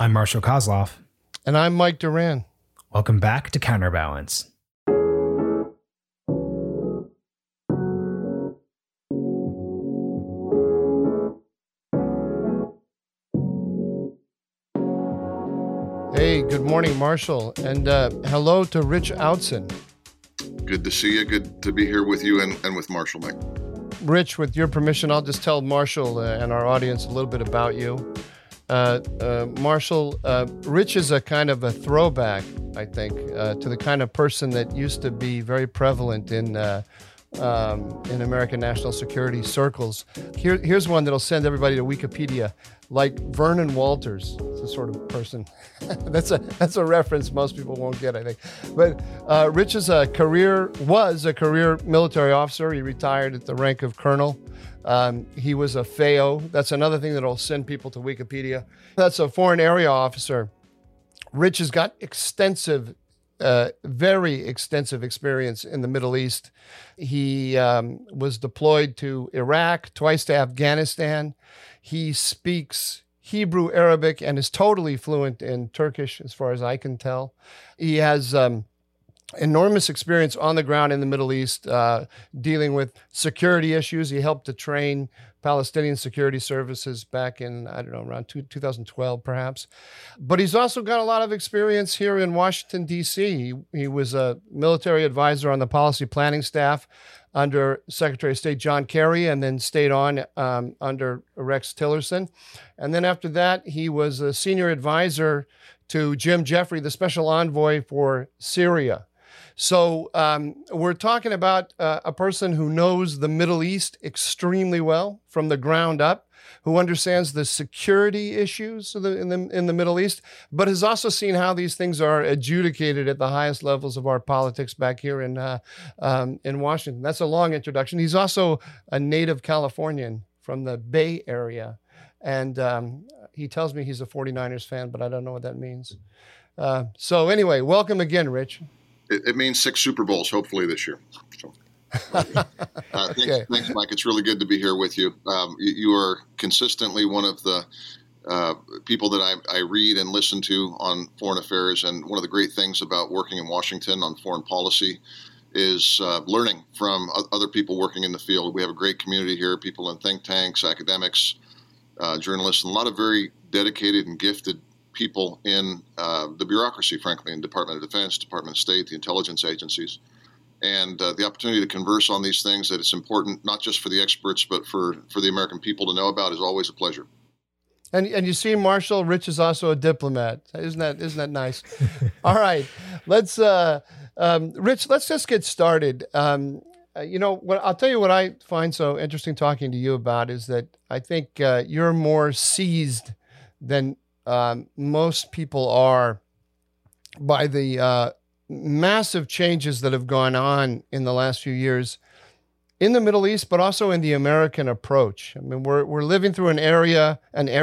I'm Marshall Kozlov. And I'm Mike Duran. Welcome back to Counterbalance. Hey, good morning, Marshall. And hello to Rich Outson. Good to see you. Good to be here with you and with Marshall, Mike. Rich, with your permission, I'll just tell Marshall and our audience a little bit about you. Marshall, Rich is a kind of a throwback, I think, to the kind of person that used to be very prevalent in American national security circles. Here's one that'll send everybody to Wikipedia, like Vernon Walters. It's the sort of person. That's a reference most people won't get, I think. But Rich was a career military officer. He retired at the rank of colonel. He was a FAO. That's another thing that'll send people to Wikipedia. That's a foreign area officer. Rich has got very extensive experience in the Middle East. He was deployed to Iraq, twice to Afghanistan. He speaks Hebrew, Arabic, and is totally fluent in Turkish, as far as I can tell. He has enormous experience on the ground in the Middle East, dealing with security issues. He helped to train Palestinian security services back in, around 2012, perhaps. But he's also got a lot of experience here in Washington, D.C. He was a military advisor on the policy planning staff under Secretary of State John Kerry, and then stayed on under Rex Tillerson. And then after that, he was a senior advisor to Jim Jeffrey, the special envoy for Syria. So we're talking about a person who knows the Middle East extremely well from the ground up, who understands the security issues in the Middle East, but has also seen how these things are adjudicated at the highest levels of our politics back here in Washington. That's a long introduction. He's also a native Californian from the Bay Area, and he tells me he's a 49ers fan, but I don't know what that means. So anyway, welcome again, Rich. It means 6 Super Bowls, hopefully, this year. So, thanks, Mike. It's really good to be here with you. You are consistently one of the people that I read and listen to on foreign affairs. And one of the great things about working in Washington on foreign policy is learning from other people working in the field. We have a great community here, people in think tanks, academics, journalists, and a lot of very dedicated and gifted people in the bureaucracy, frankly, in Department of Defense, Department of State, the intelligence agencies. And the opportunity to converse on these things that it's important, not just for the experts, but for the American people to know about is always a pleasure. And you see, Marshall, Rich is also a diplomat. Isn't that nice? All right, let's Rich, let's just get started. I'll tell you what I find so interesting talking to you about is that I think you're more seized than most people are by the massive changes that have gone on in the last few years in the Middle East, but also in the American approach. I mean, we're living through an era.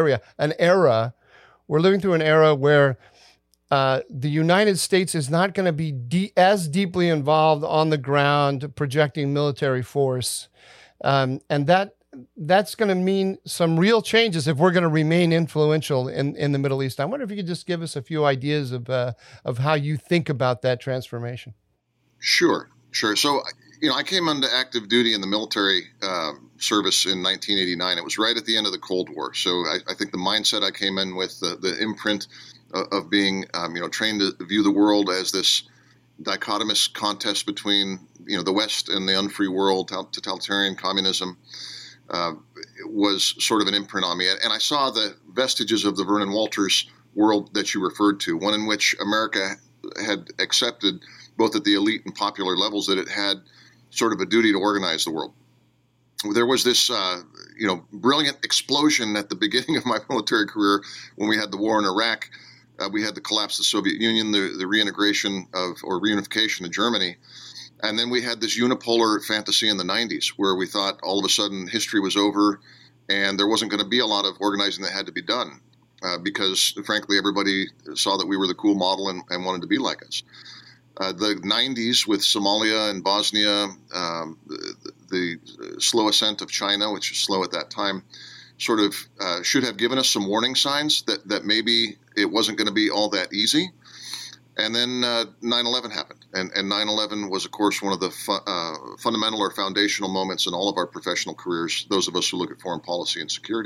We're living through an era where the United States is not going to be as deeply involved on the ground, projecting military force, and that's going to mean some real changes if we're going to remain influential in the Middle East. I wonder if you could just give us a few ideas of how you think about that transformation. Sure. So, I came into active duty in the military service in 1989. It was right at the end of the Cold War. So I think the mindset I came in with, the imprint of being, trained to view the world as this dichotomous contest between, the West and the unfree world, totalitarian communism, was sort of an imprint on me. And I saw the vestiges of the Vernon Walters world that you referred to, one in which America had accepted, both at the elite and popular levels, that it had sort of a duty to organize the world. There was this, brilliant explosion at the beginning of my military career when we had the war in Iraq. We had the collapse of the Soviet Union, the reunification of Germany. And then we had this unipolar fantasy in the 90s where we thought all of a sudden history was over and there wasn't going to be a lot of organizing that had to be done because, frankly, everybody saw that we were the cool model and wanted to be like us. The 90s with Somalia and Bosnia, the slow ascent of China, which was slow at that time, sort of should have given us some warning signs that maybe it wasn't going to be all that easy. And then 9/11 happened. And 9/11 was, of course, one of the fundamental or foundational moments in all of our professional careers, those of us who look at foreign policy and security.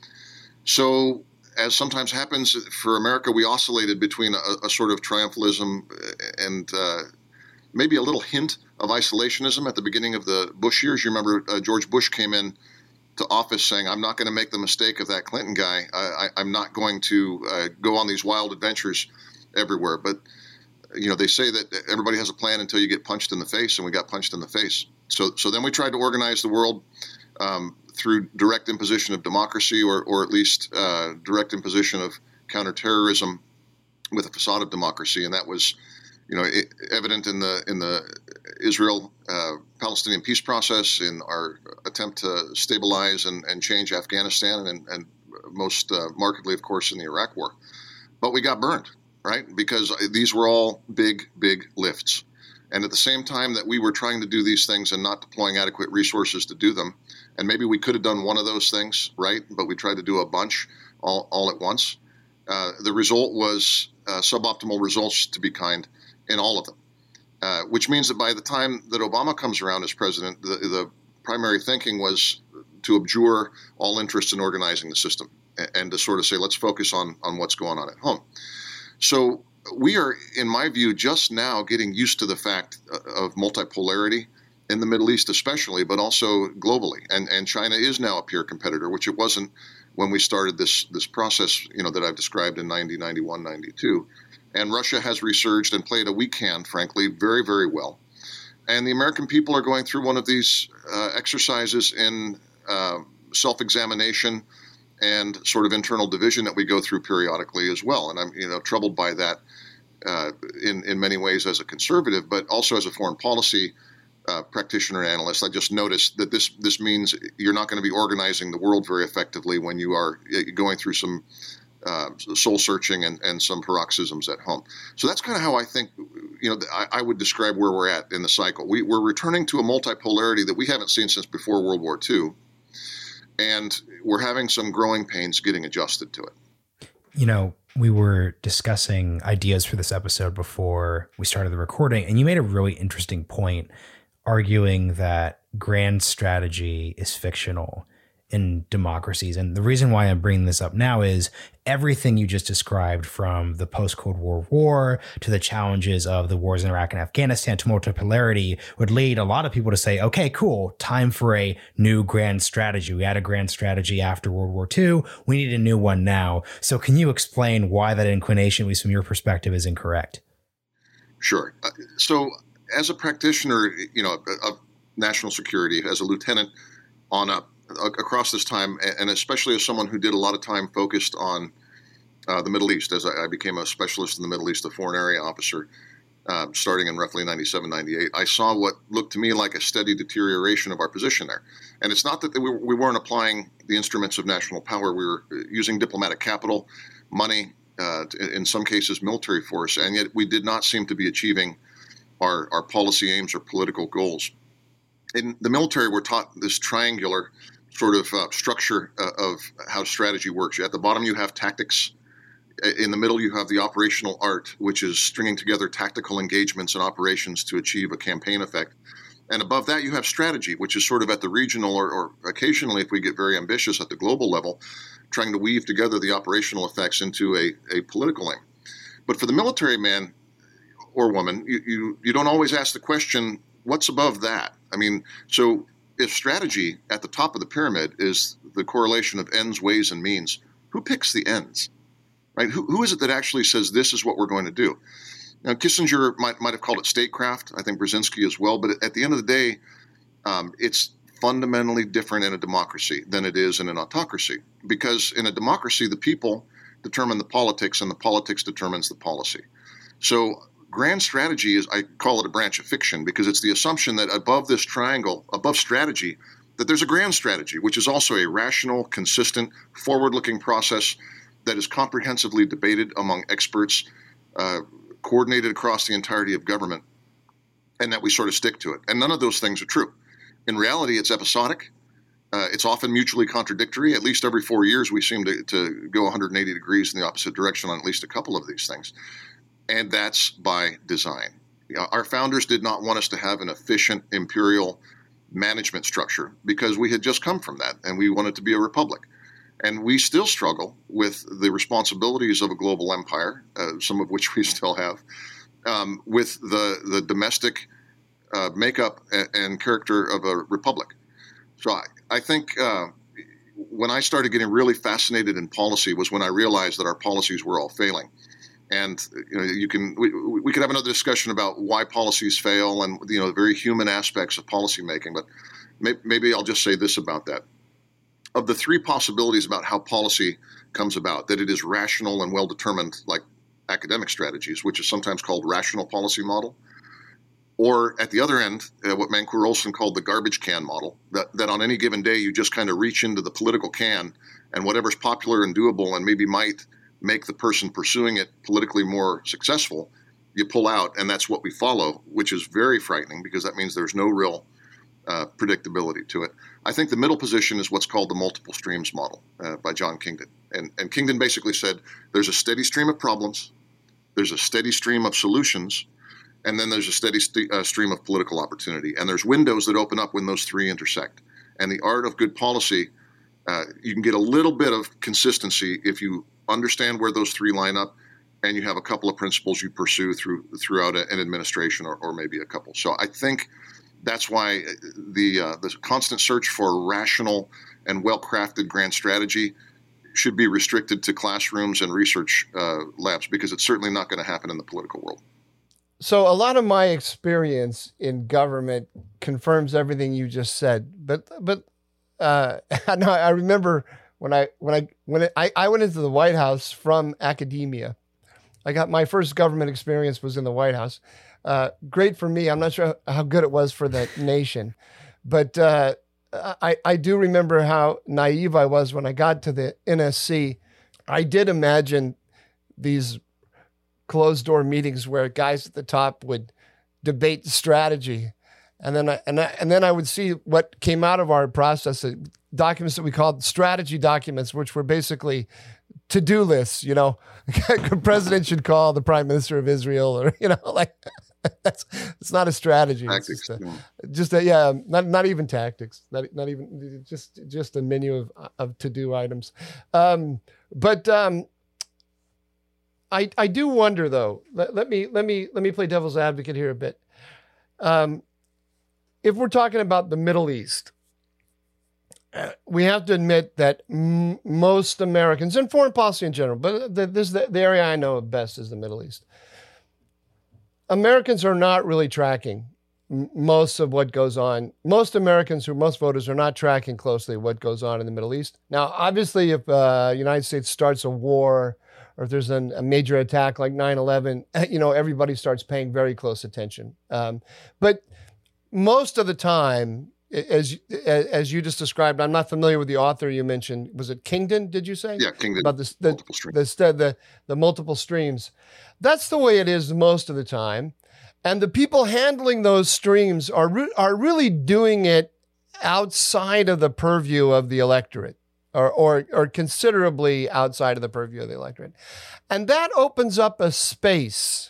So, as sometimes happens for America, we oscillated between a sort of triumphalism and maybe a little hint of isolationism at the beginning of the Bush years. You remember George Bush came in to office saying, I'm not going to make the mistake of that Clinton guy. I'm not going to go on these wild adventures everywhere. But, they say that everybody has a plan until you get punched in the face, and we got punched in the face. So then we tried to organize the world through direct imposition of democracy or at least direct imposition of counterterrorism with a facade of democracy. And that was, evident in the Israel-Palestinian peace process, in our attempt to stabilize and change Afghanistan, and most markedly, of course, in the Iraq War. But we got burned, right? Because these were all big, big lifts. And at the same time that we were trying to do these things and not deploying adequate resources to do them, and maybe we could have done one of those things, right? But we tried to do a bunch all at once. The result was suboptimal results, to be kind, in all of them, which means that by the time that Obama comes around as president, the primary thinking was to abjure all interest in organizing the system and to sort of say, let's focus on what's going on at home. So we are, in my view, just now getting used to the fact of multipolarity in the Middle East especially, but also globally. And China is now a peer competitor, which it wasn't when we started this process, that I've described in 90, 91, 92. And Russia has resurged and played a weak hand, frankly, very, very well. And the American people are going through one of these exercises in self-examination and sort of internal division that we go through periodically as well. And I'm, troubled by that in many ways as a conservative, but also as a foreign policy practitioner and analyst. I just noticed that this means you're not going to be organizing the world very effectively when you are going through some soul searching and some paroxysms at home. So that's kind of how I think, I would describe where we're at in the cycle. We're returning to a multipolarity that we haven't seen since before World War II. And we're having some growing pains getting adjusted to it. We were discussing ideas for this episode before we started the recording, and you made a really interesting point arguing that grand strategy is fictional in democracies. And the reason why I'm bringing this up now is everything you just described, from the post-Cold War to the challenges of the wars in Iraq and Afghanistan to multipolarity, would lead a lot of people to say, okay, cool, time for a new grand strategy. We had a grand strategy after World War II. We need a new one now. So can you explain why that inclination, at least from your perspective, is incorrect? Sure. So as a practitioner, of national security, as a lieutenant on up, across this time, and especially as someone who did a lot of time focused on the Middle East, as I became a specialist in the Middle East, a foreign area officer, starting in roughly 97, 98, I saw what looked to me like a steady deterioration of our position there. And it's not that we weren't applying the instruments of national power. We were using diplomatic capital, money, in some cases military force, and yet we did not seem to be achieving our policy aims or political goals. In the military, we're taught this triangular sort of structure of how strategy works. At the bottom, you have tactics. In the middle, you have the operational art, which is stringing together tactical engagements and operations to achieve a campaign effect. And above that, you have strategy, which is sort of at the regional or occasionally, if we get very ambitious, at the global level, trying to weave together the operational effects into a political aim. But for the military man or woman, you don't always ask the question, what's above that? So if strategy at the top of the pyramid is the correlation of ends, ways, and means, who picks the ends, right? Who is it that actually says this is what we're going to do? Now, Kissinger might have called it statecraft. I think Brzezinski as well. But at the end of the day, it's fundamentally different in a democracy than it is in an autocracy. Because in a democracy, the people determine the politics, and the politics determines the policy. So grand strategy is, I call it a branch of fiction, because it's the assumption that above this triangle, above strategy, that there's a grand strategy, which is also a rational, consistent, forward-looking process that is comprehensively debated among experts, coordinated across the entirety of government, and that we sort of stick to it. And none of those things are true. In reality, it's episodic. It's often mutually contradictory. At least every 4 years, we seem to go 180 degrees in the opposite direction on at least a couple of these things. And that's by design. Our founders did not want us to have an efficient imperial management structure because we had just come from that and we wanted to be a republic. And we still struggle with the responsibilities of a global empire, some of which we still have, with the domestic makeup and character of a republic. So I think when I started getting really fascinated in policy was when I realized that our policies were all failing. And we could have another discussion about why policies fail and the very human aspects of policymaking. But maybe I'll just say this about that: of the three possibilities about how policy comes about, that it is rational and well determined, like academic strategies, which is sometimes called rational policy model. Or at the other end, what Mancur Olson called the garbage can model, that on any given day you just kind of reach into the political can and whatever's popular and doable and maybe might make the person pursuing it politically more successful, you pull out, and that's what we follow, which is very frightening because that means there's no real predictability to it. I think the middle position is what's called the multiple streams model by John Kingdon. And Kingdon basically said there's a steady stream of problems, there's a steady stream of solutions, and then there's a steady stream of political opportunity. And there's windows that open up when those three intersect. And the art of good policy, you can get a little bit of consistency if you understand where those three line up and you have a couple of principles you pursue throughout an administration or maybe a couple. So I think that's why the constant search for rational and well-crafted grand strategy should be restricted to classrooms and research labs, because it's certainly not going to happen in the political world. So a lot of my experience in government confirms everything you just said. But I remember when I went into the White House from academia. I got my first government experience was in the White House. Great for me. I'm not sure how good it was for the nation, but I do remember how naive I was when I got to the NSC. I did imagine these closed door meetings where guys at the top would debate strategy. And then I would see what came out of our process, documents that we called strategy documents, which were basically to-do lists. The president should call the prime minister of Israel, or, it's not a strategy. Tactics, it's not even tactics, not even just a menu of to-do items. I do wonder, though. Let me play devil's advocate here a bit. If we're talking about the Middle East, we have to admit that most Americans, and foreign policy in general, but the area I know best is the Middle East. Americans are not really tracking most of what goes on. Most voters are not tracking closely what goes on in the Middle East. Now, obviously, if the United States starts a war, or if there's a major attack like 9/11, everybody starts paying very close attention. But most of the time, as you just described, I'm not familiar with the author you mentioned. Was it Kingdon, did you say? Yeah, Kingdon. About the multiple streams. That's the way it is most of the time. And the people handling those streams are really doing it outside of the purview of the electorate. Or considerably outside of the purview of the electorate. And that opens up a space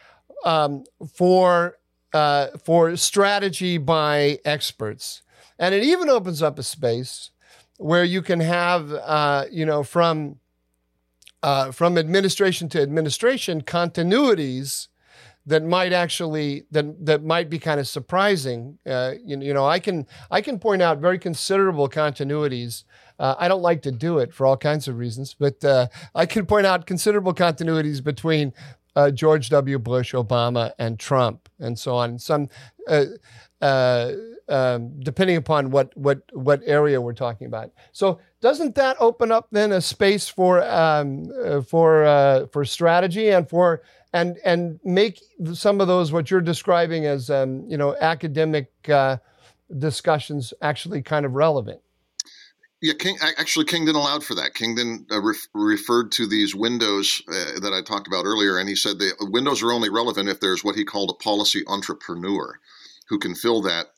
for strategy by experts. And it even opens up a space where you can have, from administration to administration, continuities that might be kind of surprising. I can point out very considerable continuities. I don't like to do it for all kinds of reasons, but I can point out considerable continuities between George W. Bush, Obama, and Trump, and so on. Some, depending upon what area we're talking about. So, doesn't that open up then a space for strategy and make some of those what you're describing as academic discussions actually kind of relevant? Yeah, Kingdon allowed for that. Kingdon referred to these windows that I talked about earlier, and he said the windows are only relevant if there's what he called a policy entrepreneur who can fill that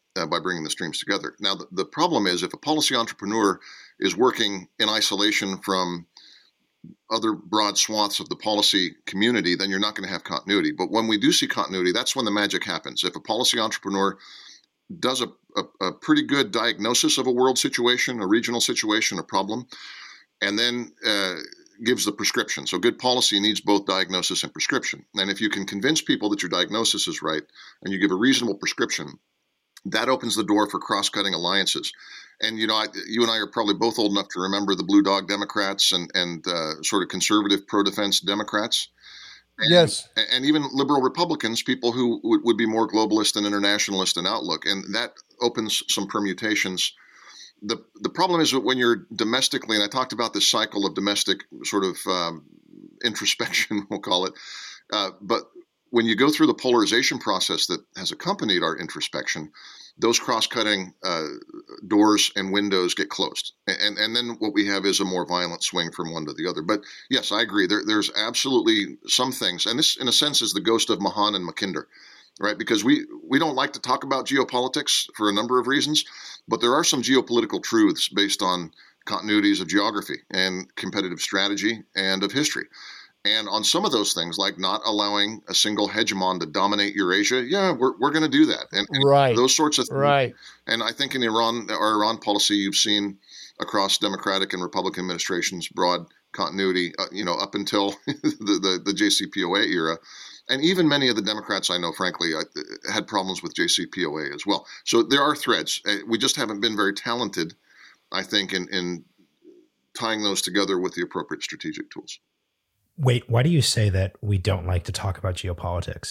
by bringing the streams together. Now, the problem is if a policy entrepreneur is working in isolation from other broad swaths of the policy community, then you're not going to have continuity. But when we do see continuity, that's when the magic happens. If a policy entrepreneur does a pretty good diagnosis of a world situation, a regional situation, a problem, and then gives the prescription. So good policy needs both diagnosis and prescription. And if you can convince people that your diagnosis is right and you give a reasonable prescription, that opens the door for cross-cutting alliances. And, you and I are probably both old enough to remember the Blue Dog Democrats and sort of conservative pro-defense Democrats. And, yes. And even liberal Republicans, people who would be more globalist and internationalist in outlook. And that opens some permutations. The problem is that when you're domestically, and I talked about this cycle of domestic sort of introspection, we'll call it, but when you go through the polarization process that has accompanied our introspection, those cross-cutting doors and windows get closed. And then what we have is a more violent swing from one to the other. But yes, I agree. There's absolutely some things. And this, in a sense, is the ghost of Mahan and Mackinder, right? Because we don't like to talk about geopolitics for a number of reasons, but there are some geopolitical truths based on continuities of geography and competitive strategy and of history. And on some of those things, like not allowing a single hegemon to dominate Eurasia, yeah, we're going to do that. And right. Those sorts of things. Right. And I think in our Iran policy, you've seen across Democratic and Republican administrations broad continuity, up until the JCPOA era. And even many of the Democrats I know, frankly, had problems with JCPOA as well. So there are threads. We just haven't been very talented, I think, in tying those together with the appropriate strategic tools. Wait, why do you say that we don't like to talk about geopolitics?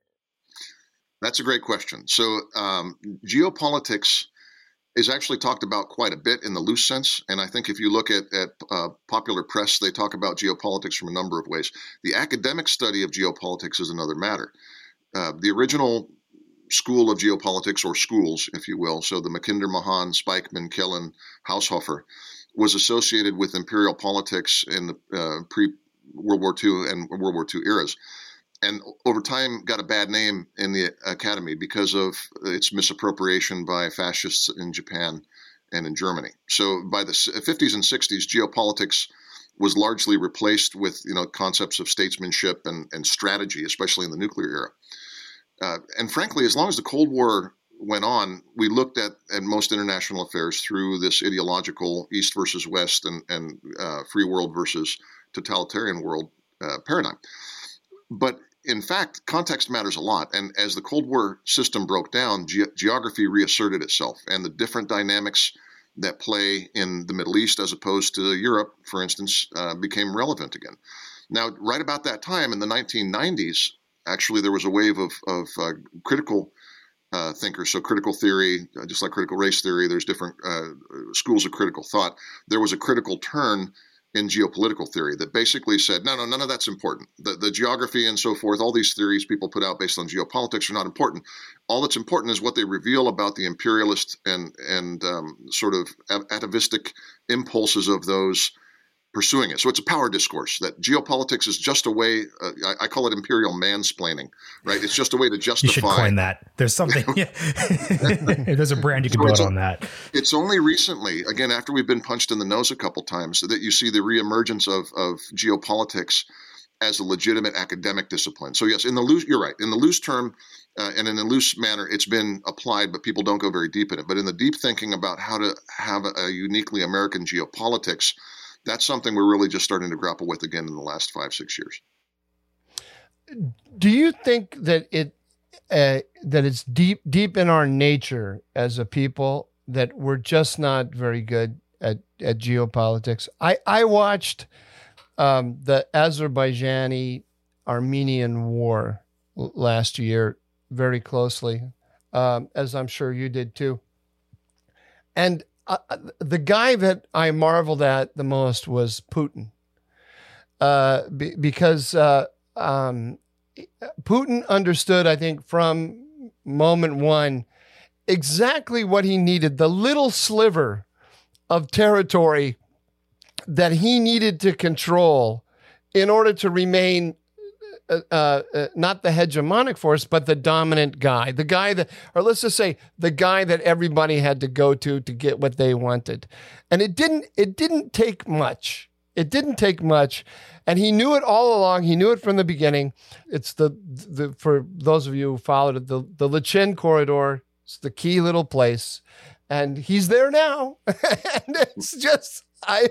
That's a great question. So geopolitics is actually talked about quite a bit in the loose sense. And I think if you look at popular press, they talk about geopolitics from a number of ways. The academic study of geopolitics is another matter. The original school of geopolitics, or schools, if you will, so the Mackinder, Mahan, Spikeman, Killen, Haushofer, was associated with imperial politics in the pre-World War II and World War II eras. And over time got a bad name in the academy because of its misappropriation by fascists in Japan and in Germany. So by the 50s and 60s, geopolitics was largely replaced with concepts of statesmanship and strategy, especially in the nuclear era. And frankly, as long as the Cold War went on, we looked at most international affairs through this ideological East versus West and free world versus totalitarian world paradigm. But in fact, context matters a lot. And as the Cold War system broke down, geography reasserted itself, and the different dynamics that play in the Middle East as opposed to Europe, for instance, became relevant again. Now, right about that time in the 1990s, actually, there was a wave of critical thinkers. So critical theory, just like critical race theory, there's different schools of critical thought. There was a critical turn in geopolitical theory that basically said, no, none of that's important. The geography and so forth, all these theories people put out based on geopolitics are not important. All that's important is what they reveal about the imperialist and sort of atavistic impulses of those pursuing it. So it's a power discourse that geopolitics is just a way, I call it imperial mansplaining, right? It's just a way to justify. You should coin that. There's something, there's a brand you can build on that. It's only recently, again, after we've been punched in the nose a couple times, that you see the reemergence of geopolitics as a legitimate academic discipline. So yes, in the loose, you're right. In the loose term and in a loose manner, it's been applied, but people don't go very deep in it. But in the deep thinking about how to have a uniquely American geopolitics, that's something we're really just starting to grapple with again in the last 5-6 years. Do you think that that it's deep in our nature as a people that we're just not very good at geopolitics? I watched the Azerbaijani-Armenian war last year very closely, as I'm sure you did too. And the guy that I marveled at the most was Putin, because Putin understood, I think, from moment one, exactly what he needed, the little sliver of territory that he needed to control in order to remain not the hegemonic force, but the dominant guy, the guy that, or let's just say the guy that everybody had to go to get what they wanted. And it didn't take much. It didn't take much. And he knew it all along. He knew it from the beginning. It's the for those of you who followed it, the Lachin corridor. It's the key little place. And he's there now. And it's just, I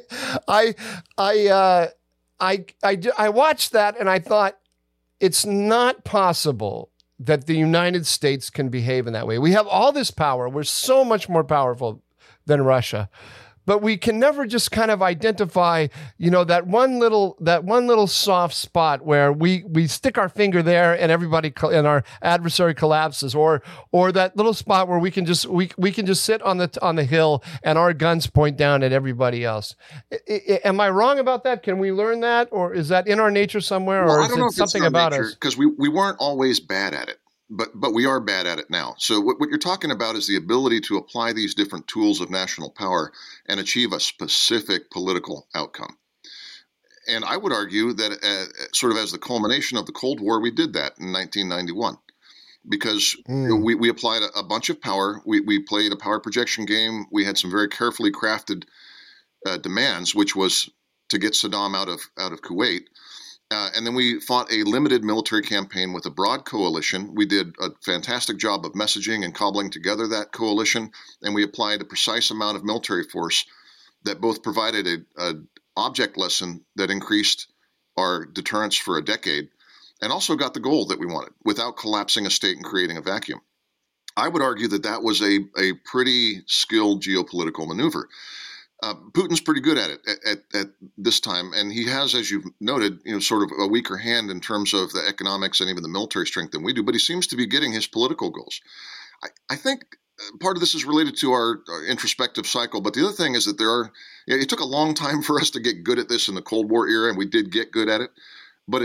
watched that and I thought, it's not possible that the United States can behave in that way. We have all this power. We're so much more powerful than Russia. But we can never just kind of identify, that one little soft spot where we stick our finger there and everybody and our adversary collapses, or that little spot where we can just sit on the hill and our guns point down at everybody else. Am I wrong about that? Can we learn that, or is that in our nature somewhere, or is it something about us? Because we weren't always bad at it. But we are bad at it now. So what you're talking about is the ability to apply these different tools of national power and achieve a specific political outcome. And I would argue that sort of as the culmination of the Cold War, we did that in 1991. Because we applied a bunch of power. We played a power projection game. We had some very carefully crafted demands, which was to get Saddam out of Kuwait. And then we fought a limited military campaign with a broad coalition. We did a fantastic job of messaging and cobbling together that coalition, and we applied a precise amount of military force that both provided an object lesson that increased our deterrence for a decade and also got the goal that we wanted without collapsing a state and creating a vacuum. I would argue that was a pretty skilled geopolitical maneuver. Putin's pretty good at it at this time, and he has, as you've noted, sort of a weaker hand in terms of the economics and even the military strength than we do, but he seems to be getting his political goals. I think part of this is related to our introspective cycle, but the other thing is that it took a long time for us to get good at this in the Cold War era, and we did get good at it, but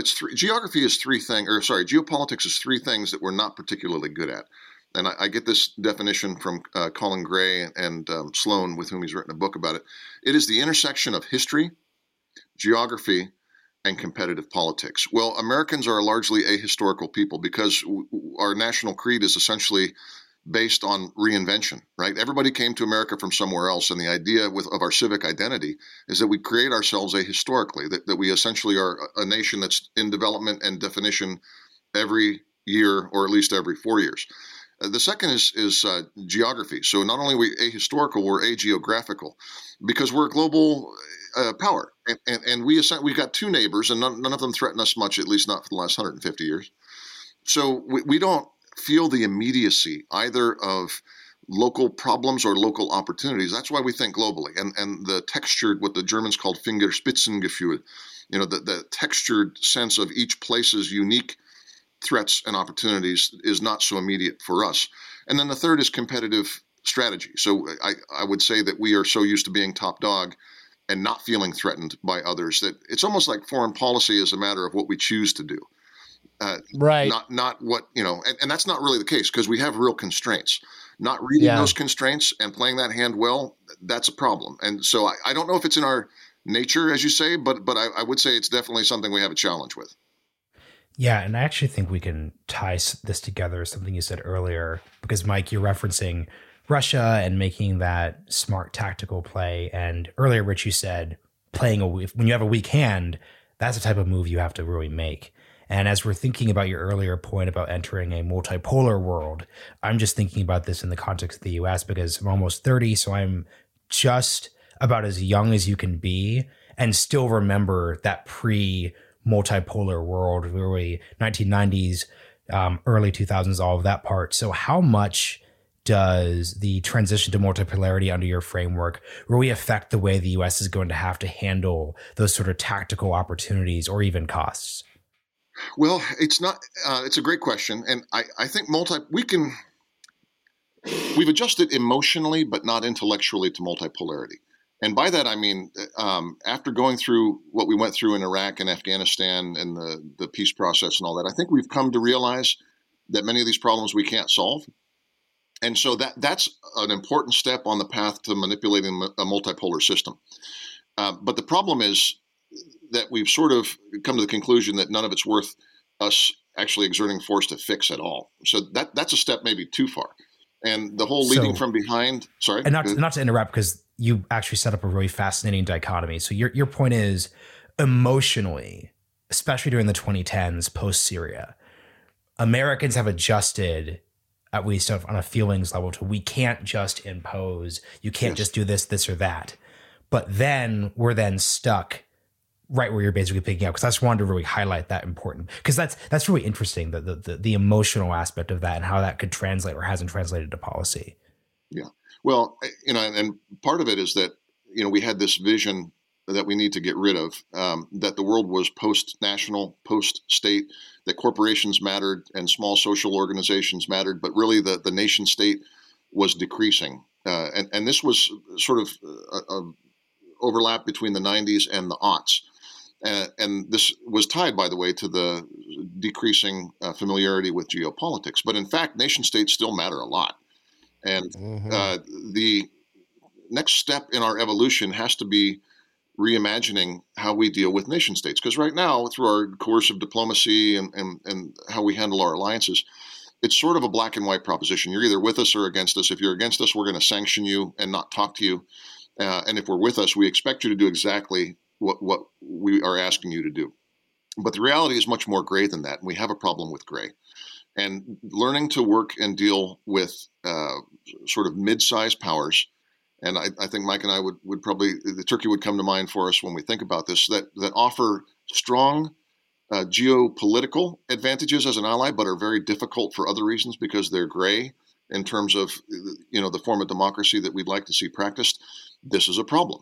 geopolitics is three things that we're not particularly good at. And I get this definition from Colin Gray and Sloan, with whom he's written a book about it. It is the intersection of history, geography, and competitive politics. Well, Americans are largely ahistorical people because our national creed is essentially based on reinvention, right? Everybody came to America from somewhere else, and the idea of our civic identity is that we create ourselves ahistorically, that we essentially are a nation that's in development and definition every year, or at least every 4 years. The second is geography. So not only are we ahistorical, we're ageographical, because we're a global power. And we've got two neighbors, and none of them threaten us much, at least not for the last 150 years. So we don't feel the immediacy either of local problems or local opportunities. That's why we think globally. And the textured, what the Germans called Fingerspitzengefühl, the textured sense of each place's unique threats and opportunities is not so immediate for us. And then the third is competitive strategy. So I would say that we are so used to being top dog and not feeling threatened by others that it's almost like foreign policy is a matter of what we choose to do. Right. Not what, and that's not really the case because we have real constraints. Not reading those constraints and playing that hand well, that's a problem. And so I don't know if it's in our nature, as you say, but I would say it's definitely something we have a challenge with. Yeah, and I actually think we can tie this together, something you said earlier, because, Mike, you're referencing Russia and making that smart tactical play. And earlier, Rich, you said when you have a weak hand, that's the type of move you have to really make. And as we're thinking about your earlier point about entering a multipolar world, I'm just thinking about this in the context of the U.S. because I'm almost 30, so I'm just about as young as you can be and still remember that multipolar world, really 1990s, early 2000s, all of that part. So how much does the transition to multipolarity under your framework really affect the way the U.S. is going to have to handle those sort of tactical opportunities or even costs? Well, it's not. It's a great question, and I think we've adjusted emotionally, but not intellectually to multipolarity. And by that, I mean, after going through what we went through in Iraq and Afghanistan and the peace process and all that, I think we've come to realize that many of these problems we can't solve. And so that's an important step on the path to manipulating a multipolar system. But the problem is that we've sort of come to the conclusion that none of it's worth us actually exerting force to fix at all. So that's a step maybe too far. And the whole leading from behind. Sorry, and not to interrupt, because you actually set up a really fascinating dichotomy. So your point is, emotionally, especially during the 2010s post Syria, Americans have adjusted, at least on a feelings level, to we can't just impose. You can't just do this or that. But then we're then stuck right where you're basically picking up, because I just wanted to really highlight that important, because that's really interesting, the emotional aspect of that and how that could translate or hasn't translated to policy. Yeah. Well, and part of it is that, we had this vision that we need to get rid of, that the world was post-national, post-state, that corporations mattered and small social organizations mattered, but really the nation state was decreasing. And this was sort of a overlap between the 90s and the aughts. And this was tied, by the way, to the decreasing familiarity with geopolitics. But in fact, nation states still matter a lot. And the next step in our evolution has to be reimagining how we deal with nation states. Because right now, through our coercive diplomacy and how we handle our alliances, it's sort of a black and white proposition. You're either with us or against us. If you're against us, we're going to sanction you and not talk to you. And if we're with us, we expect you to do exactly what we are asking you to do. But the reality is much more gray than that. And we have a problem with gray. And learning to work and deal with sort of mid-sized powers, and I think Mike and I would probably, the Turkey would come to mind for us when we think about this, that offer strong geopolitical advantages as an ally, but are very difficult for other reasons because they're gray in terms of, the form of democracy that we'd like to see practiced. This is a problem.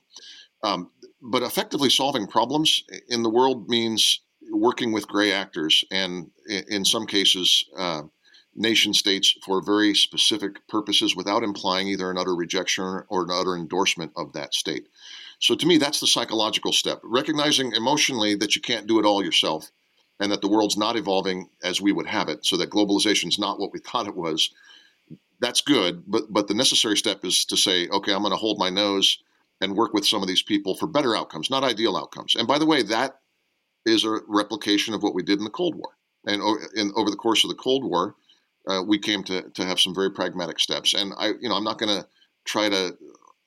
But effectively solving problems in the world means working with gray actors and, in some cases, nation states for very specific purposes without implying either an utter rejection or an utter endorsement of that state. So to me, that's the psychological step, recognizing emotionally that you can't do it all yourself and that the world's not evolving as we would have it, so that globalization is not what we thought it was. That's good, but the necessary step is to say, okay, I'm going to hold my nose and work with some of these people for better outcomes, not ideal outcomes. And by the way, that is a replication of what we did in the Cold War. And over the course of the Cold War, we came to have some very pragmatic steps. And I'm not going to try to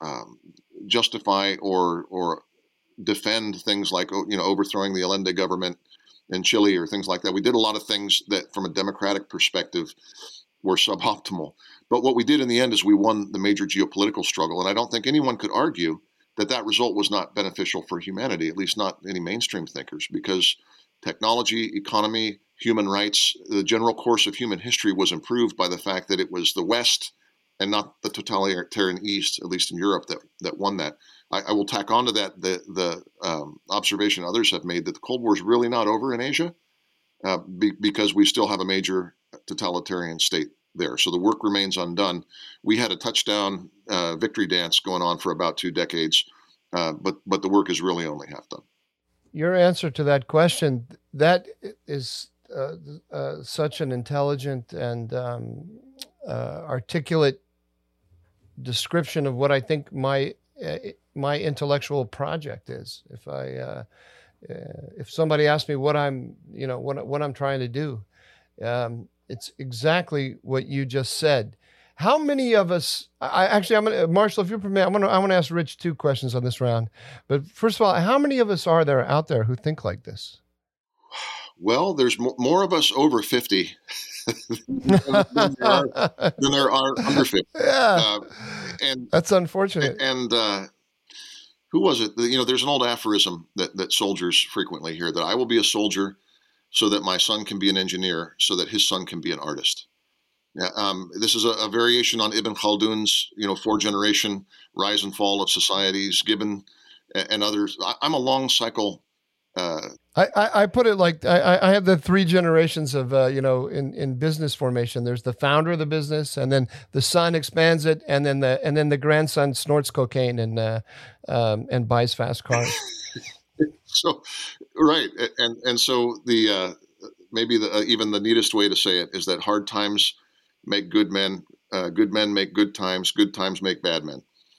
justify or defend things like overthrowing the Allende government in Chile or things like that. We did a lot of things that, from a democratic perspective, were suboptimal. But what we did in the end is we won the major geopolitical struggle. And I don't think anyone could argue that result was not beneficial for humanity, at least not any mainstream thinkers, because technology, economy, human rights, the general course of human history was improved by the fact that it was the West and not the totalitarian East, at least in Europe, that won that. I will tack onto that the observation others have made that the Cold War is really not over in Asia because we still have a major totalitarian state there. So the work remains undone. We had a touchdown victory dance going on for about 2 decades, but the work is really only half done. Your answer to that question, that is such an intelligent and articulate description of what I think my intellectual project is. If somebody asks me what I'm trying to do, it's exactly what you just said. How many of us? Marshall, if you permit, I want to ask Rich 2 questions on this round. But first of all, how many of us are there out there who think like this? Well, there's more of us over 50 than there are under 50. Yeah, and that's unfortunate. And who was it? There's an old aphorism that soldiers frequently hear, that I will be a soldier so that my son can be an engineer, so that his son can be an artist. This is a variation on Ibn Khaldun's, 4-generation rise and fall of societies, Gibbon and others. I'm a long cycle. I put it like I have the 3 generations of in business formation. There's the founder of the business, and then the son expands it, and then the grandson snorts cocaine and buys fast cars. So, right, and so the maybe even the neatest way to say it is that hard times make good men make good times make bad men.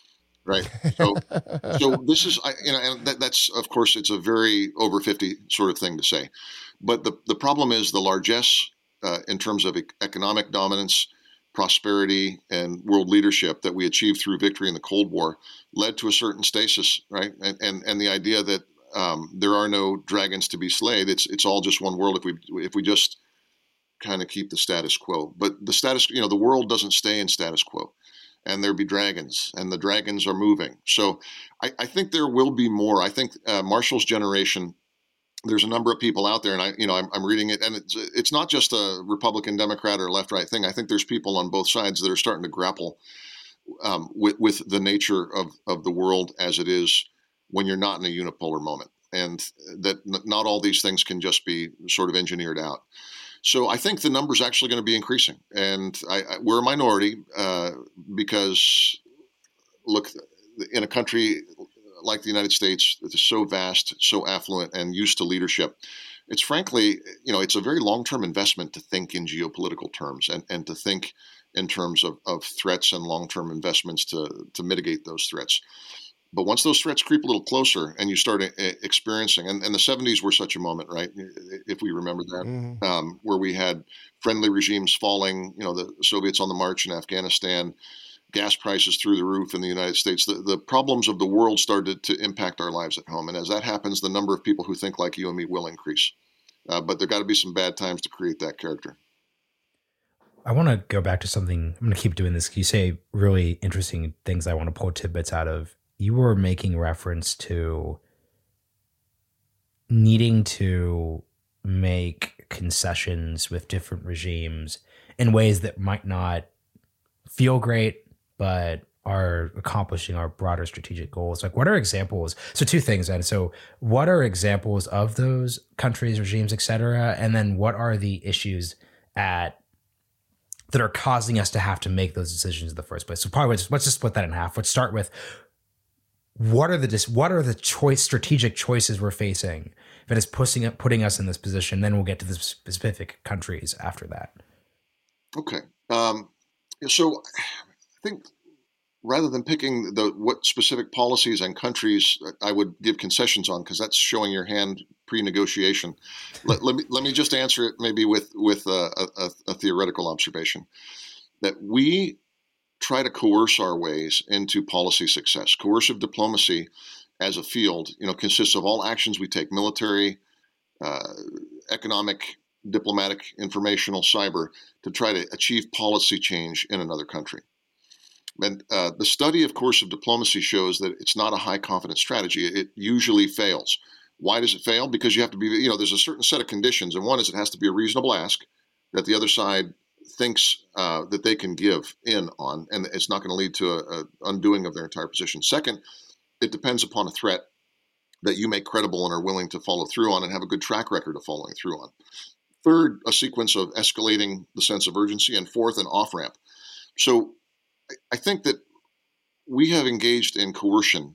right? So this is, and that's, of course, it's a very over 50 sort of thing to say. But the problem is the largesse in terms of economic dominance, prosperity, and world leadership that we achieved through victory in the Cold War led to a certain stasis, right? And the idea that there are no dragons to be slayed. It's all just one world if we just kind of keep the status quo. But the world doesn't stay in status quo. And there be dragons, and the dragons are moving. So I think there will be more. I think Marshall's generation, there's a number of people out there, and I'm reading it, and it's not just a Republican, Democrat, or left-right thing. I think there's people on both sides that are starting to grapple with the nature of the world as it is when you're not in a unipolar moment, and that not all these things can just be sort of engineered out. So I think the number is actually going to be increasing, and we're a minority because, look, in a country like the United States that is so vast, so affluent, and used to leadership, it's frankly, it's a very long-term investment to think in geopolitical terms and to think in terms of threats and long-term investments to mitigate those threats. But once those threats creep a little closer and you start experiencing, and the 70s were such a moment, right? If we remember that, where we had friendly regimes falling, the Soviets on the march in Afghanistan, gas prices through the roof in the United States, the problems of the world started to impact our lives at home. And as that happens, the number of people who think like you and me will increase. But there got to be some bad times to create that character. I want to go back to something. I'm going to keep doing this. You say really interesting things I want to pull tidbits out of. You were making reference to needing to make concessions with different regimes in ways that might not feel great, but are accomplishing our broader strategic goals. Like, what are examples? So two things. And so what are examples of those countries, regimes, et cetera? And then what are the issues that are causing us to have to make those decisions in the first place? So probably let's just split that in half. Let's start with what are the strategic choices we're facing that is putting us in this position? Then we'll get to the specific countries after that. Okay. So I think rather than picking what specific policies and countries I would give concessions on, because that's showing your hand pre-negotiation, let me just answer it maybe with a theoretical observation that we try to coerce our ways into policy success. Coercive diplomacy as a field, consists of all actions we take: military, economic, diplomatic, informational, cyber, to try to achieve policy change in another country. And the study of coercive diplomacy shows that it's not a high confidence strategy. It usually fails. Why does it fail? Because you have to be, there's a certain set of conditions. And one is it has to be a reasonable ask that the other side thinks that they can give in on, and it's not going to lead to a undoing of their entire position. Second, it depends upon a threat that you make credible and are willing to follow through on and have a good track record of following through on. Third, a sequence of escalating the sense of urgency. And fourth, an off-ramp. So I think that we have engaged in coercion.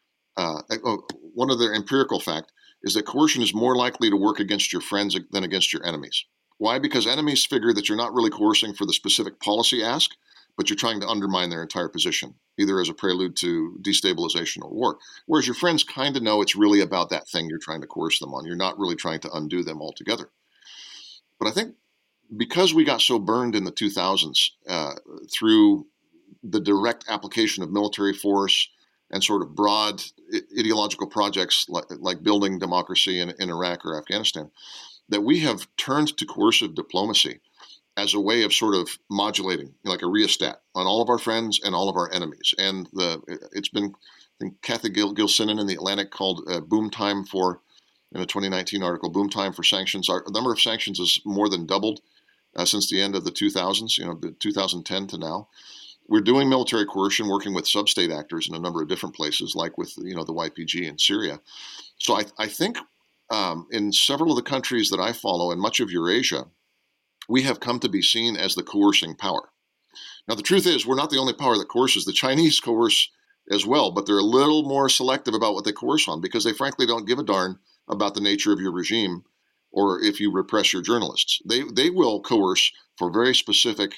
One other empirical fact is that coercion is more likely to work against your friends than against your enemies. Why? Because enemies figure that you're not really coercing for the specific policy ask, but you're trying to undermine their entire position, either as a prelude to destabilization or war. Whereas your friends kind of know it's really about that thing you're trying to coerce them on. You're not really trying to undo them altogether. But I think because we got so burned in the 2000s through the direct application of military force and sort of broad ideological projects like building democracy in Iraq or Afghanistan, that we have turned to coercive diplomacy as a way of sort of modulating, like a rheostat on all of our friends and all of our enemies. And it's been, I think Kathy Gilsinan in The Atlantic called boom time for, in a 2019 article, boom time for sanctions. The number of sanctions has more than doubled since the end of the 2000s, the 2010 to now. We're doing military coercion, working with sub-state actors in a number of different places, like with the YPG in Syria. So I think in several of the countries that I follow, and much of Eurasia, we have come to be seen as the coercing power. Now, the truth is, we're not the only power that coerces. The Chinese coerce as well, but they're a little more selective about what they coerce on because they frankly don't give a darn about the nature of your regime or if you repress your journalists. They will coerce for very specific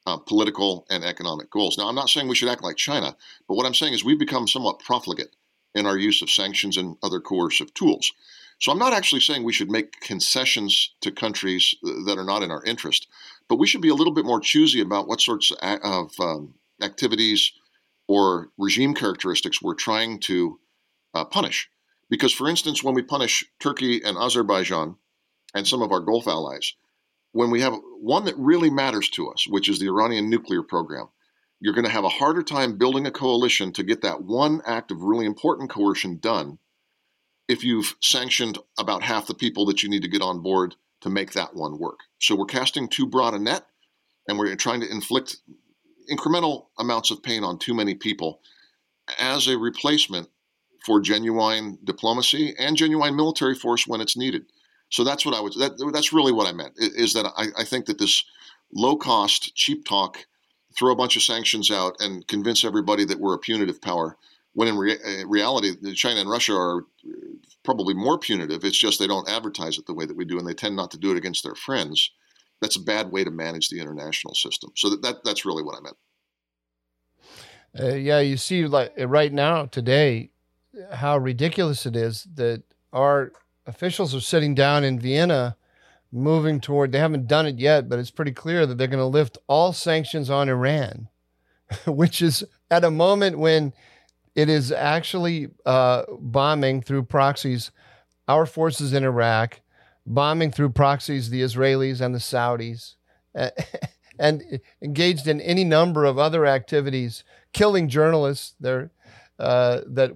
political and economic goals. Now, I'm not saying we should act like China, but what I'm saying is we've become somewhat profligate in our use of sanctions and other coercive tools. So I'm not actually saying we should make concessions to countries that are not in our interest, but we should be a little bit more choosy about what sorts of activities or regime characteristics we're trying to punish. Because, for instance, when we punish Turkey and Azerbaijan and some of our Gulf allies, when we have one that really matters to us, which is the Iranian nuclear program, you're going to have a harder time building a coalition to get that one act of really important coercion done if you've sanctioned about half the people that you need to get on board to make that one work. So we're casting too broad a net, and we're trying to inflict incremental amounts of pain on too many people as a replacement for genuine diplomacy and genuine military force when it's needed. So that's what that's really what I meant, is that I think that this low-cost, cheap talk, throw a bunch of sanctions out and convince everybody that we're a punitive power, when in reality, China and Russia are probably more punitive. It's just they don't advertise it the way that we do, and they tend not to do it against their friends. That's a bad way to manage the international system. So that's really what I meant. Yeah, you see, like right now, today, how ridiculous it is that our officials are sitting down in Vienna, moving toward, they haven't done it yet, but it's pretty clear that they're going to lift all sanctions on Iran, which is at a moment when it is actually bombing through proxies our forces in Iraq, bombing through proxies the Israelis and the Saudis, and engaged in any number of other activities, killing journalists there that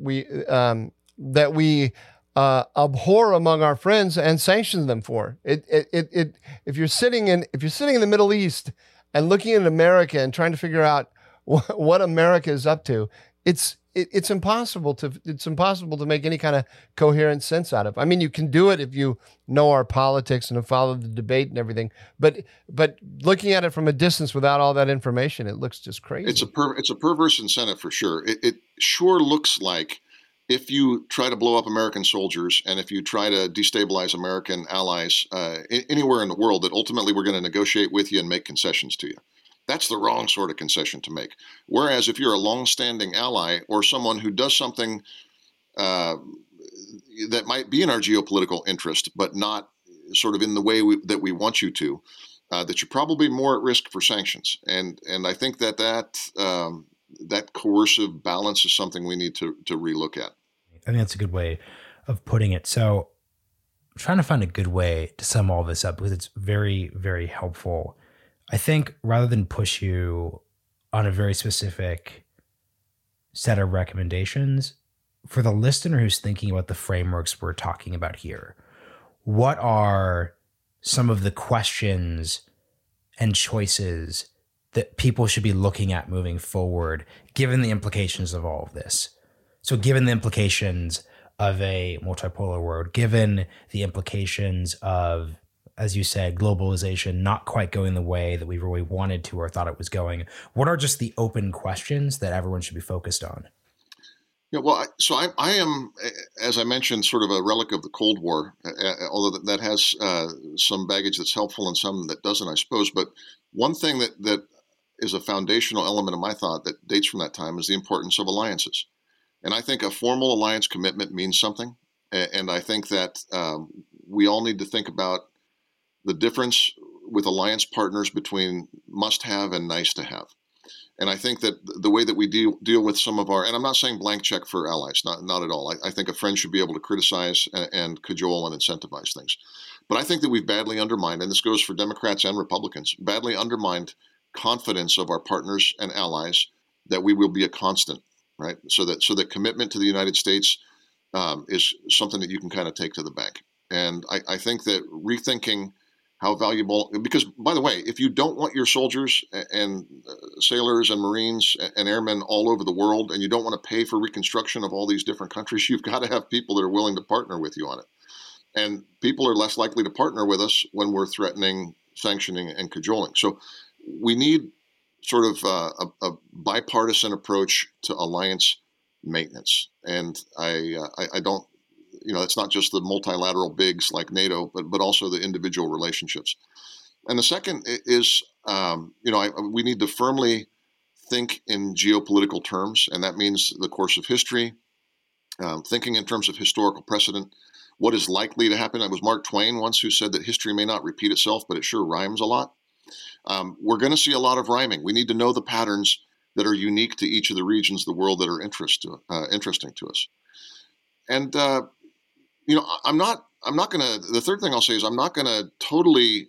we abhor among our friends and sanction them for. If you're sitting in the Middle East and looking at America and trying to figure out what America is up to, it's impossible to make any kind of coherent sense out of. I mean, you can do it if you know our politics and have followed the debate and everything, but looking at it from a distance without all that information, it looks just crazy. It's a perverse incentive for sure. It sure looks like if you try to blow up American soldiers and if you try to destabilize American allies anywhere in the world, that ultimately we're going to negotiate with you and make concessions to you. That's the wrong sort of concession to make. Whereas if you're a long-standing ally or someone who does something that might be in our geopolitical interest, but not sort of in the way that we want you to, that you're probably more at risk for sanctions. And I think that coercive balance is something we need to relook at. I think that's a good way of putting it. So I'm trying to find a good way to sum all this up because it's very, very helpful. I think rather than push you on a very specific set of recommendations, for the listener who's thinking about the frameworks we're talking about here, what are some of the questions and choices that people should be looking at moving forward, given the implications of all of this? So given the implications of a multipolar world, given the implications of, as you said, globalization not quite going the way that we really wanted to or thought it was going, what are just the open questions that everyone should be focused on? Yeah, well, I am, as I mentioned, sort of a relic of the Cold War, although that has some baggage that's helpful and some that doesn't, I suppose. But one thing that is a foundational element of my thought that dates from that time is the importance of alliances. And I think a formal alliance commitment means something. And I think that we all need to think about the difference with alliance partners between must-have and nice-to-have. And I think that the way that we deal with some of our, and I'm not saying blank check for allies, not at all. I think a friend should be able to criticize and cajole and incentivize things. But I think that we've badly undermined, and this goes for Democrats and Republicans, badly undermined confidence of our partners and allies that we will be a constant, right? So that commitment to the United States is something that you can kind of take to the bank. And I think that rethinking how valuable, because by the way, if you don't want your soldiers and sailors and Marines and airmen all over the world, and you don't want to pay for reconstruction of all these different countries, you've got to have people that are willing to partner with you on it. And people are less likely to partner with us when we're threatening, sanctioning, and cajoling. So we need sort of a bipartisan approach to alliance maintenance. And I don't, it's not just the multilateral bigs like NATO, but also the individual relationships. And the second is We need to firmly think in geopolitical terms, and that means the course of history, thinking in terms of historical precedent, what is likely to happen. It was Mark Twain once who said that history may not repeat itself, but it sure rhymes a lot. We're going to see a lot of rhyming. We need to know the patterns that are unique to each of the regions of the world that are interesting to us. And I'm not going to. The third thing I'll say is I'm not going to totally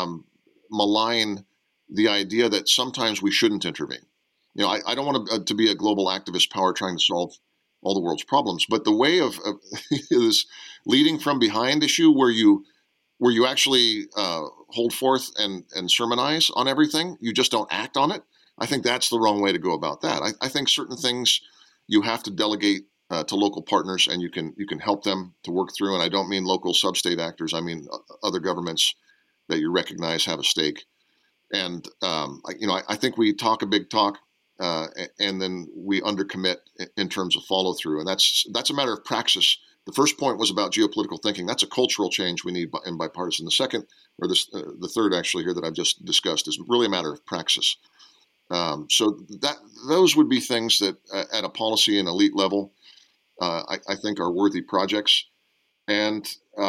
malign the idea that sometimes we shouldn't intervene. I don't want to be a global activist power trying to solve all the world's problems, but the way of this leading from behind issue where you actually hold forth and sermonize on everything, you just don't act on it. I think that's the wrong way to go about that. I think certain things you have to delegate to local partners, and you can help them to work through. And I don't mean local sub-state actors. I mean other governments that you recognize have a stake. And I think we talk a big talk, and then we undercommit in terms of follow through, and that's a matter of praxis. The first point was about geopolitical thinking. That's a cultural change we need in bipartisan. The second, or the third actually here that I've just discussed, is really a matter of praxis. So those would be things that at a policy and elite level, I think are worthy projects. And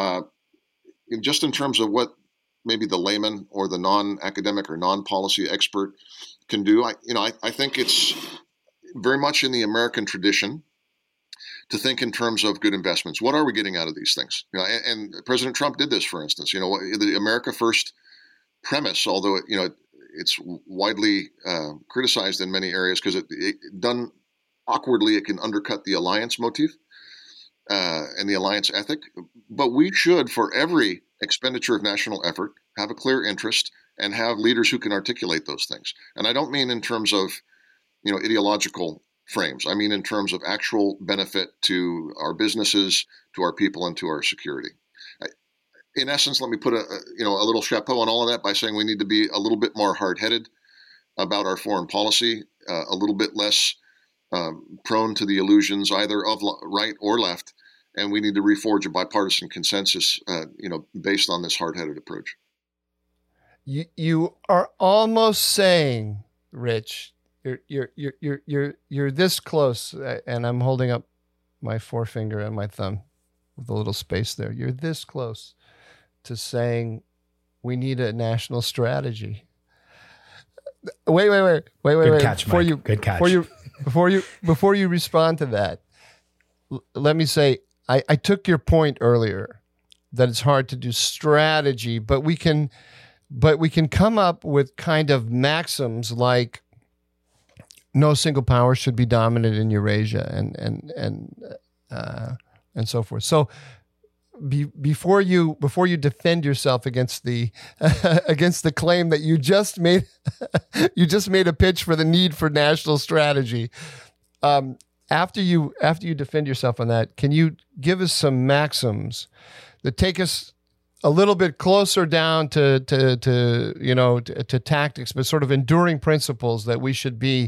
just in terms of what maybe the layman or the non-academic or non-policy expert can do, I think it's very much in the American tradition to think in terms of good investments. What are we getting out of these things? And President Trump did this, for instance. The America First premise, although it's widely criticized in many areas because it done awkwardly, it can undercut the alliance motif and the alliance ethic. But we should, for every expenditure of national effort, have a clear interest and have leaders who can articulate those things. And I don't mean in terms of ideological frames. I mean in terms of actual benefit to our businesses, to our people, and to our security. In essence, let me put a little chapeau on all of that by saying we need to be a little bit more hard-headed about our foreign policy, a little bit less prone to the illusions either of right or left, and we need to reforge a bipartisan consensus, based on this hard-headed approach. You are almost saying, Rich, you're this close, and I'm holding up my forefinger and my thumb with a little space there. You're this close to saying we need a national strategy. Wait. Good catch, Mike. Good catch. Before you respond to that, let me say I took your point earlier that it's hard to do strategy, but we can come up with kind of maxims like no single power should be dominant in Eurasia and so forth. So before you defend yourself against the against the claim that you just made a pitch for the need for national strategy, after you defend yourself on that, can you give us some maxims that take us a little bit closer down to tactics, but sort of enduring principles that we should be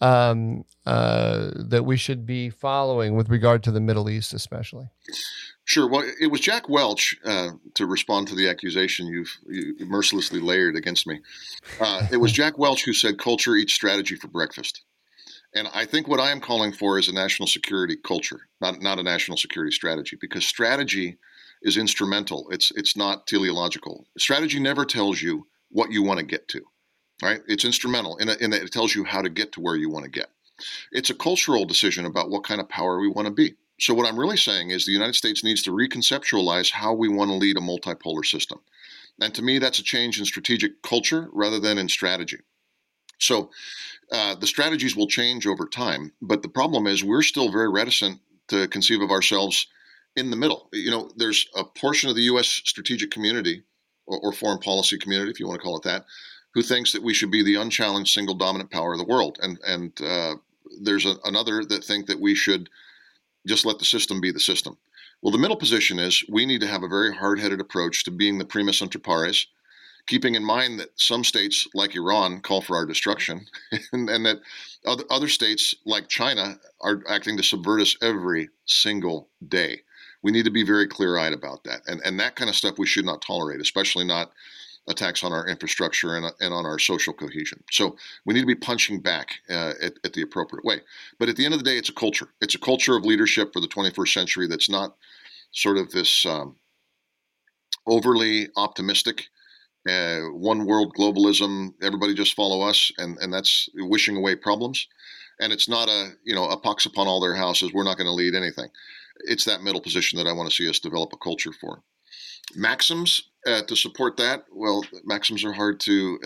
following with regard to the Middle East, especially? Sure. Well, it was Jack Welch, to respond to the accusation you mercilessly layered against me. It was Jack Welch who said, "Culture eats strategy for breakfast." And I think what I am calling for is a national security culture, not a national security strategy, because strategy is instrumental. It's not teleological. Strategy never tells you what you want to get to, right? It's instrumental in that it tells you how to get to where you want to get. It's a cultural decision about what kind of power we want to be. So what I'm really saying is the United States needs to reconceptualize how we want to lead a multipolar system. And to me, that's a change in strategic culture rather than in strategy. So the strategies will change over time, but the problem is we're still very reticent to conceive of ourselves in the middle. There's a portion of the U.S. strategic community or foreign policy community, if you want to call it that, who thinks that we should be the unchallenged single dominant power of the world. And there's another that think that we should just let the system be the system. Well, the middle position is we need to have a very hard-headed approach to being the primus inter pares, keeping in mind that some states like Iran call for our destruction and that other states like China are acting to subvert us every single day. We need to be very clear-eyed about that. And that kind of stuff we should not tolerate, especially not attacks on our infrastructure and on our social cohesion. So we need to be punching back at the appropriate way. But at the end of the day, it's a culture. It's a culture of leadership for the 21st century that's not sort of this overly optimistic, one world globalism, everybody just follow us, and that's wishing away problems. And it's not a pox upon all their houses, we're not going to lead anything. It's that middle position that I want to see us develop a culture for. Maxims to support that, well, maxims are hard to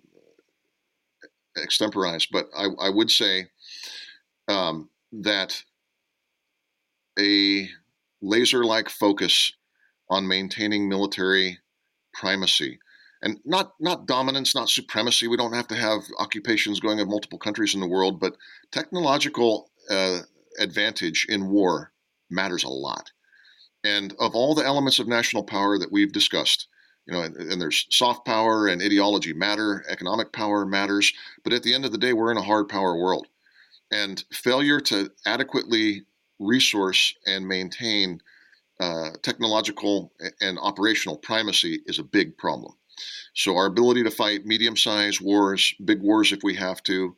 extemporize, but I would say that a laser-like focus on maintaining military primacy, and not dominance, not supremacy. We don't have to have occupations going in multiple countries in the world, but technological advantage in war matters a lot. And of all the elements of national power that we've discussed, and there's soft power and ideology matter, economic power matters, but at the end of the day, we're in a hard power world. And failure to adequately resource and maintain technological and operational primacy is a big problem. So our ability to fight medium-sized wars, big wars if we have to,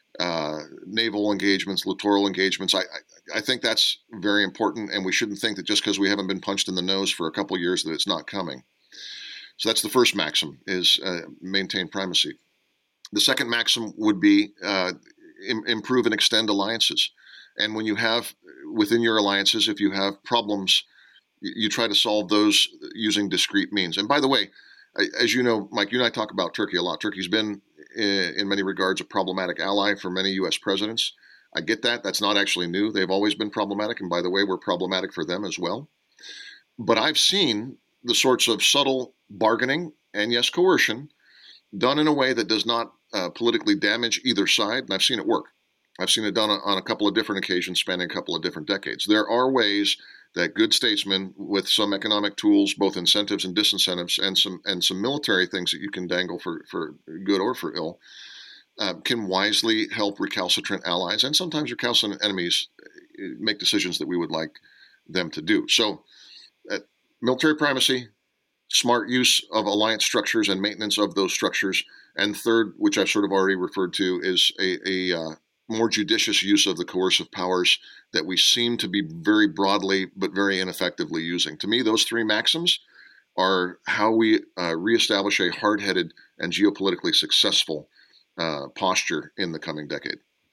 naval engagements, littoral engagements, I think that's very important, and we shouldn't think that just because we haven't been punched in the nose for a couple of years that it's not coming. So that's the first maxim, is maintain primacy. The second maxim would be improve and extend alliances. And when you have, within your alliances, if you have problems, you try to solve those using discrete means. And by the way, as you know, Mike, you and I talk about Turkey a lot. Turkey's been, in many regards, a problematic ally for many U.S. presidents. I get that. That's not actually new. They've always been problematic. And by the way, we're problematic for them as well. But I've seen the sorts of subtle bargaining and, yes, coercion done in a way that does not politically damage either side. And I've seen it work. I've seen it done on a couple of different occasions spanning a couple of different decades. There are ways that good statesmen with some economic tools, both incentives and disincentives, and some military things that you can dangle for good or for ill, can wisely help recalcitrant allies and sometimes recalcitrant enemies make decisions that we would like them to do. So military primacy, smart use of alliance structures and maintenance of those structures, and third, which I've sort of already referred to, is a more judicious use of the coercive powers that we seem to be very broadly but very ineffectively using. To me, those three maxims are how we reestablish a hard-headed and geopolitically successful posture in the coming decade.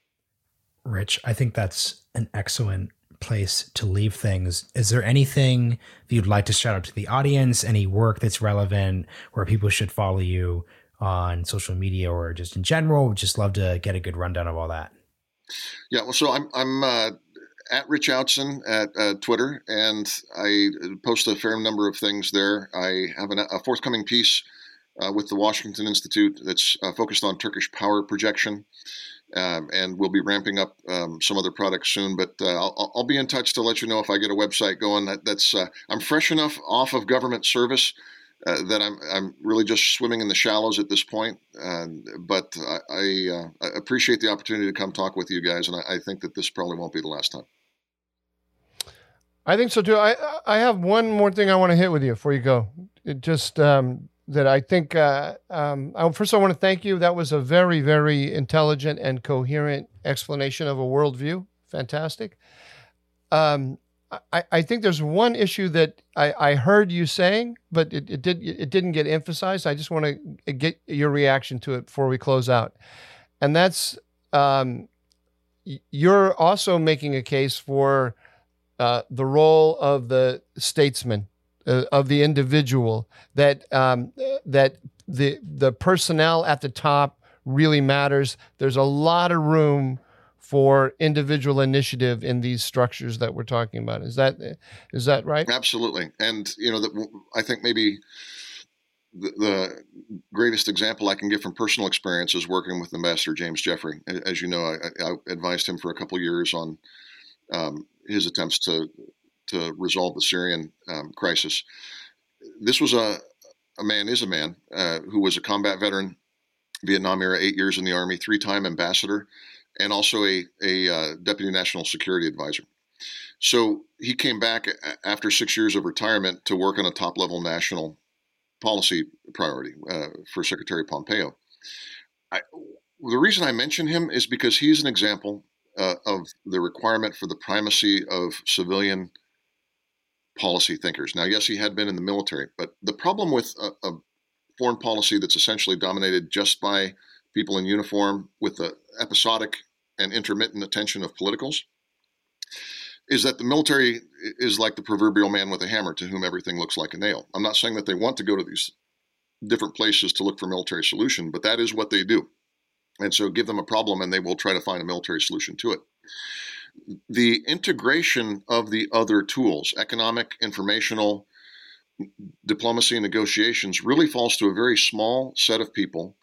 Rich, I think that's an excellent place to leave things. Is there anything that you'd like to shout out to the audience, any work that's relevant where people should follow you on social media or just in general? Would just love to get a good rundown of all that. Yeah, well, so I'm at Rich Outzen at Twitter, and I post a fair number of things there. I have a forthcoming piece with the Washington Institute that's focused on Turkish power projection, and we'll be ramping up some other products soon. But I'll be in touch to let you know if I get a website going. I'm fresh enough off of government service that I'm really just swimming in the shallows at this point. But I appreciate the opportunity to come talk with you guys, and I think that this probably won't be the last time. I think so too. I have one more thing I want to hit with you before you go. It just that I think, first I want to thank you. That was a very, very intelligent and coherent explanation of a worldview. Fantastic. I think there's one issue that I heard you saying, but it didn't get emphasized. I just want to get your reaction to it before we close out. And that's, you're also making a case for the role of the statesman, of the individual, that the personnel at the top really matters. There's a lot of room for individual initiative in these structures that we're talking about. Is that right? Absolutely. And I think maybe the greatest example I can give from personal experience is working with Ambassador James Jeffrey. As you know, I advised him for a couple of years on his attempts to resolve the Syrian crisis. This was a man who was a combat veteran, Vietnam era, 8 years in the Army, 3-time ambassador, and also a deputy national security advisor. So he came back after 6 years of retirement to work on a top-level national policy priority for Secretary Pompeo. The reason I mention him is because he's an example of the requirement for the primacy of civilian policy thinkers. Now, yes, he had been in the military, but the problem with a foreign policy that's essentially dominated just by people in uniform with the episodic and intermittent attention of politicals is that the military is like the proverbial man with a hammer to whom everything looks like a nail. I'm not saying that they want to go to these different places to look for military solution, but that is what they do. And so give them a problem and they will try to find a military solution to it. The integration of the other tools, economic, informational, diplomacy, and negotiations, really falls to a very small set of people,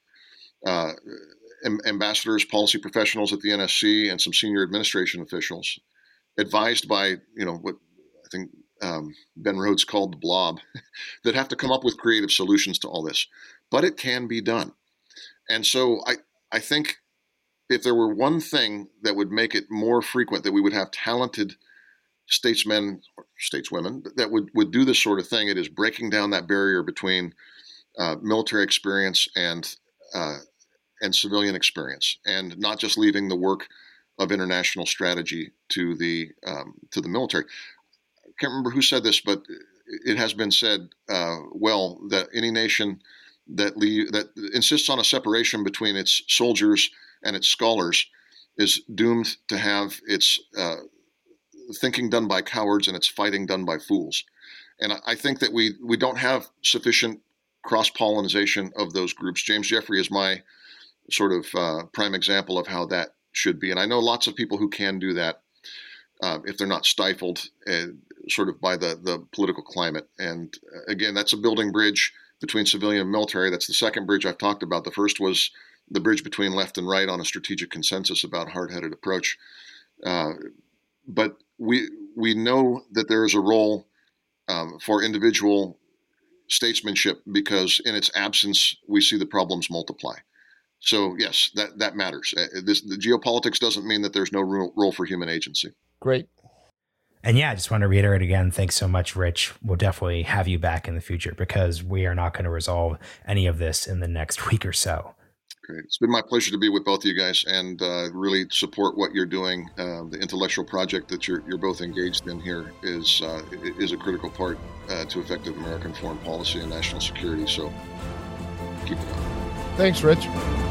ambassadors, policy professionals at the NSC, and some senior administration officials, advised by, what I think Ben Rhodes called the blob, that have to come up with creative solutions to all this. But it can be done. And so I think if there were one thing that would make it more frequent that we would have talented statesmen or stateswomen that would do this sort of thing, it is breaking down that barrier between military experience and civilian experience, and not just leaving the work of international strategy to the military. I can't remember who said this, but it has been said that any nation that insists on a separation between its soldiers and its scholars is doomed to have its thinking done by cowards and its fighting done by fools. And I think that we don't have sufficient cross-pollination of those groups. James Jeffrey is my sort of prime example of how that should be. And I know lots of people who can do that if they're not stifled sort of by the political climate. And again, that's a building bridge between civilian and military. That's the second bridge I've talked about. The first was the bridge between left and right on a strategic consensus about hard-headed approach. But we know that there is a role for individual statesmanship, because in its absence, we see the problems multiply. So yes, that matters. The geopolitics doesn't mean that there's no role for human agency. Great. And yeah, I just want to reiterate again, thanks so much, Rich. We'll definitely have you back in the future, because we are not going to resolve any of this in the next week or so. Great. It's been my pleasure to be with both of you guys and really support what you're doing. The intellectual project that you're both engaged in here is a critical part to effective American foreign policy and national security. So keep it up. Thanks, Rich.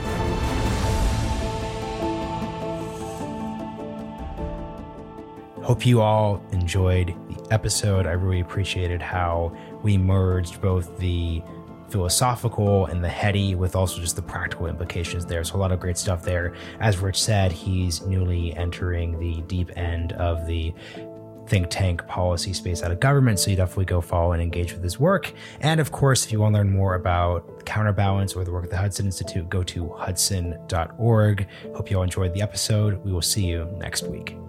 Hope you all enjoyed the episode. I really appreciated how we merged both the philosophical and the heady with also just the practical implications there. So a lot of great stuff there. As Rich said, he's newly entering the deep end of the think tank policy space out of government, so you definitely go follow and engage with his work. And of course, if you want to learn more about Counterbalance or the work of the Hudson Institute, go to hudson.org. Hope you all enjoyed the episode. We will see you next week.